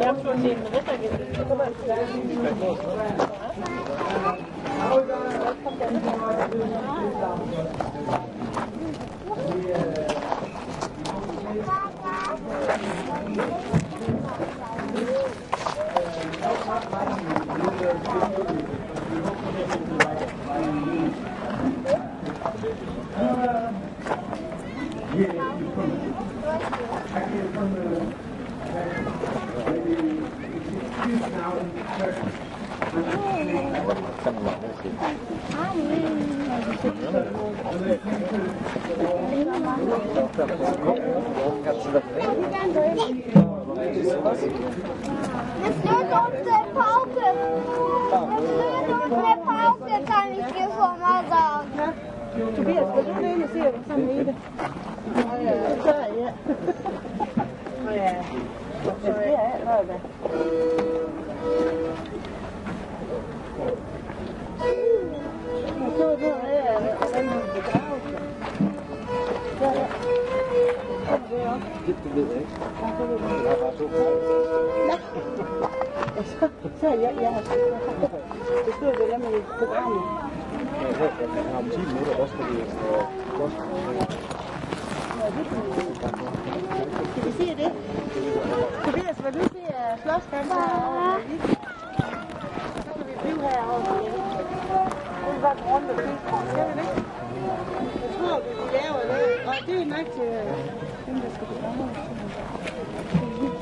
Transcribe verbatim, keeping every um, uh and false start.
Tobias, vil du ind og se, hvad sådan i det? Så er jeg. Ja. Så er jeg allerede da. Og så er det her, hvordan man begraver sig. Så er det. Det ved jeg ikke. Jeg har bare to. Så er jeg, jeg har set det. stod det der med programmet. Jeg har om ti minutter også, fordi jeg skal Kan vi se det? Tobias, vil du se slåskampen? Så kan vi blive herovre. Det er bare rundt og blive. Skal vi det? Jeg tror, vi laver det. Og det er nok til dem, der skal begrave.